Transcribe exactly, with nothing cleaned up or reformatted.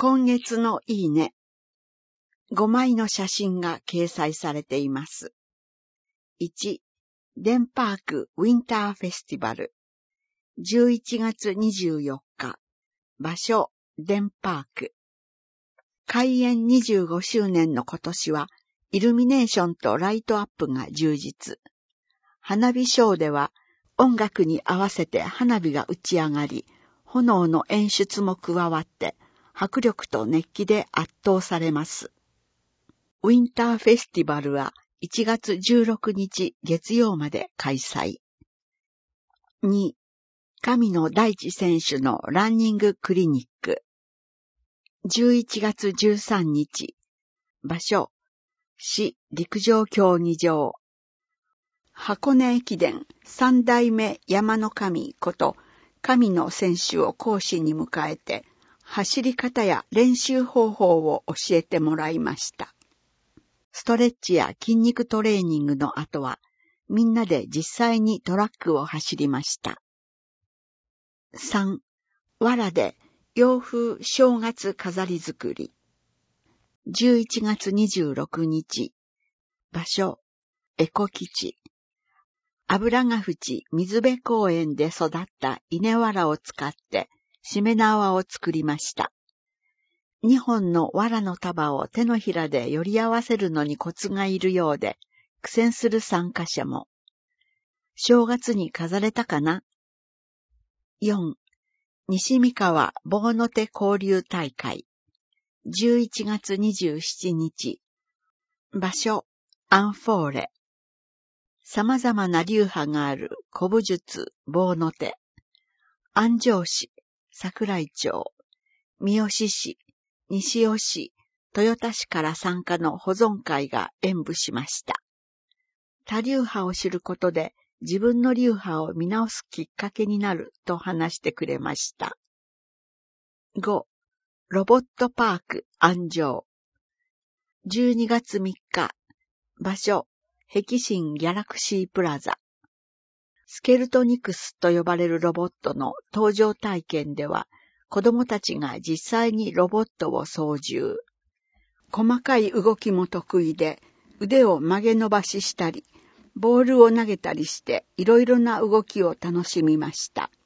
今月のいいね。ごまいの写真が掲載されています。いち、デンパークウィンターフェスティバル。じゅういちがつにじゅうよっか。場所、デンパーク。開園にじゅうごしゅうねんの今年は、イルミネーションとライトアップが充実。花火ショーでは、音楽に合わせて花火が打ち上がり、炎の演出も加わって、迫力と熱気で圧倒されます。ウィンターフェスティバルはいちがつじゅうろくにち月曜まで開催。に、神野大地選手のランニングクリニック。じゅういちがつじゅうさんにち。場所、市陸上競技場。箱根駅伝三代目山の神こと神野選手を講師に迎えて、走り方や練習方法を教えてもらいました。ストレッチや筋肉トレーニングの後は、みんなで実際にトラックを走りました。さん、藁で洋風正月飾り作り。じゅういちがつにじゅうろくにち。場所、エコ基地。油ヶ淵水辺公園で育った稲藁を使ってしめ縄を作りました。にほんの藁の束を手のひらでより合わせるのにコツがいるようで、苦戦する参加者も。正月に飾れたかな？ よん. 西三河棒の手交流大会。じゅういちがつにじゅうしちにち。場所、アンフォーレ。様々な流派がある古武術棒の手。安城市、桜井町、三好市、西尾市、豊田市から参加の保存会が演舞しました。他流派を知ることで自分の流派を見直すきっかけになると話してくれました。ご. ロボットパーク安城。じゅうにがつみっか。場所、碧新ギャラクシープラザ。スケルトニクスと呼ばれるロボットの搭乗体験では、子供たちが実際にロボットを操縦。細かい動きも得意で、腕を曲げ伸ばししたり、ボールを投げたりして、いろいろな動きを楽しみました。